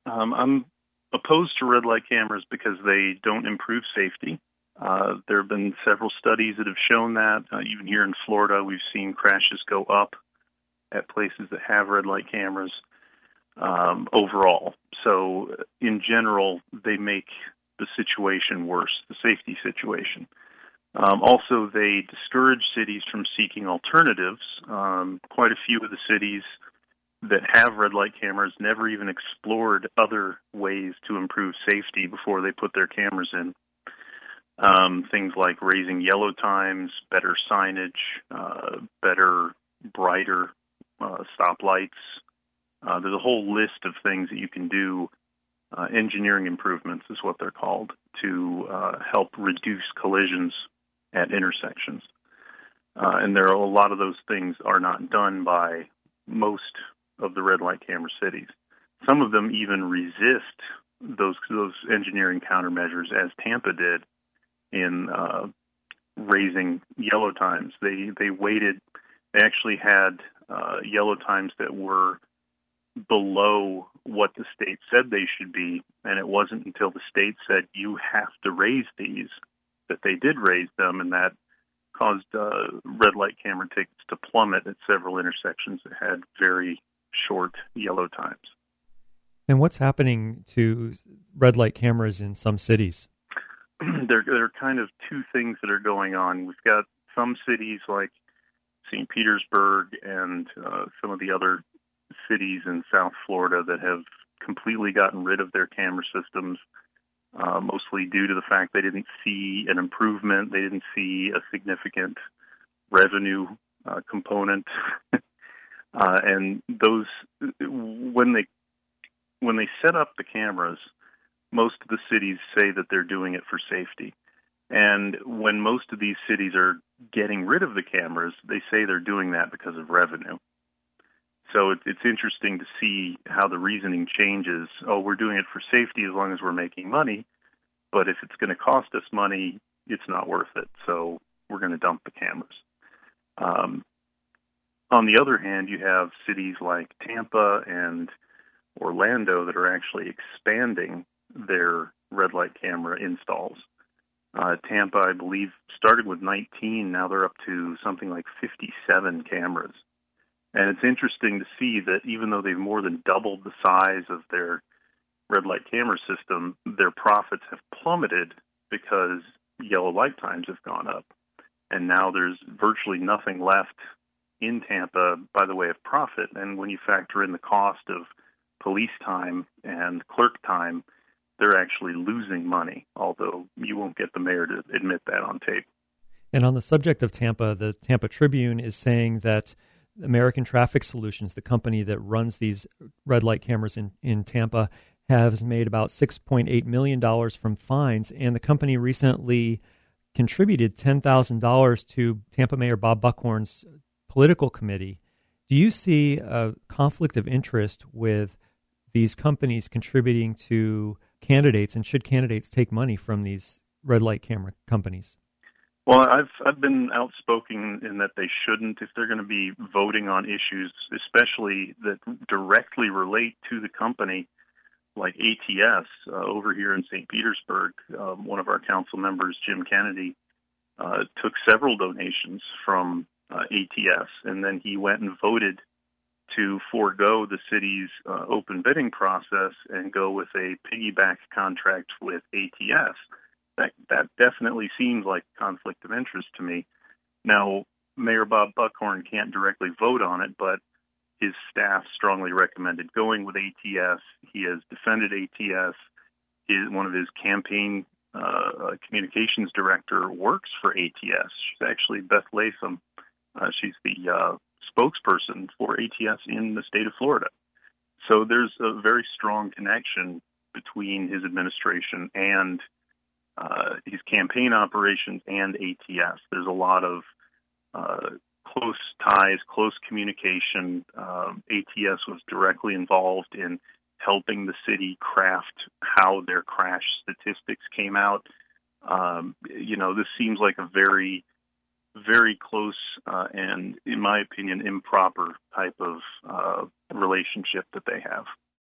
I'm opposed to red light cameras because they don't improve safety. There have been several studies that have shown that. Even here in Florida, we've seen crashes go up at places that have red light cameras overall. So in general, they make the situation worse, the safety situation. Also, they discourage cities from seeking alternatives. Quite a few of the cities that have red light cameras never even explored other ways to improve safety before they put their cameras in. Things like raising yellow times, better signage, better, brighter stoplights. There's a whole list of things that you can do. Engineering improvements is what they're called, to help reduce collisions at intersections. And there are a lot of those things are not done by most of the red light camera cities. Some of them even resist those engineering countermeasures, as Tampa did in raising yellow times. They waited. They actually had yellow times that were below what the state said they should be, and it wasn't until the state said you have to raise these that they did raise them, and that caused red light camera tickets to plummet at several intersections that had very short yellow times. And what's happening to red light cameras in some cities? There are kind of two things that are going on. We've got some cities like St. Petersburg and some of the other cities in South Florida that have completely gotten rid of their camera systems, mostly due to the fact they didn't see an improvement. They didn't see a significant revenue component. And those, when they set up the cameras, most of the cities say that they're doing it for safety. And when most of these cities are getting rid of the cameras, they say they're doing that because of revenue. So it's interesting to see how the reasoning changes. Oh, we're doing it for safety as long as we're making money, but if it's going to cost us money, it's not worth it. So we're going to dump the cameras. On the other hand, you have cities like Tampa and Orlando that are actually expanding their red light camera installs. Tampa, I believe, started with 19. Now they're up to something like 57 cameras. And it's interesting to see that even though they've more than doubled the size of their red light camera system, their profits have plummeted because yellow light times have gone up. And now there's virtually nothing left in Tampa by the way of profit. And when you factor in the cost of police time and clerk time, they're actually losing money, although you won't get the mayor to admit that on tape. And on the subject of Tampa, the Tampa Tribune is saying that American Traffic Solutions, the company that runs these red light cameras in Tampa, has made about $6.8 million from fines, and the company recently contributed $10,000 to Tampa Mayor Bob Buckhorn's political committee. Do you see a conflict of interest with these companies contributing to candidates, and should candidates take money from these red light camera companies? Well, I've been outspoken in that they shouldn't if they're going to be voting on issues, especially that directly relate to the company, like ATS. Over here in St. Petersburg, one of our council members, Jim Kennedy, took several donations from ATS, and then he went and voted to forego the city's open bidding process and go with a piggyback contract with ATS. That definitely seems like a conflict of interest to me. Now, Mayor Bob Buckhorn can't directly vote on it, but his staff strongly recommended going with ATS. He has defended ATS. One of his campaign communications director works for ATS. She's actually Beth Latham. She's the spokesperson for ATS in the state of Florida. So there's a very strong connection between his administration and his campaign operations and ATS. There's a lot of close ties, close communication. ATS was directly involved in helping the city craft how their crash statistics came out. This seems like a very, very close and, in my opinion, improper type of relationship that they have.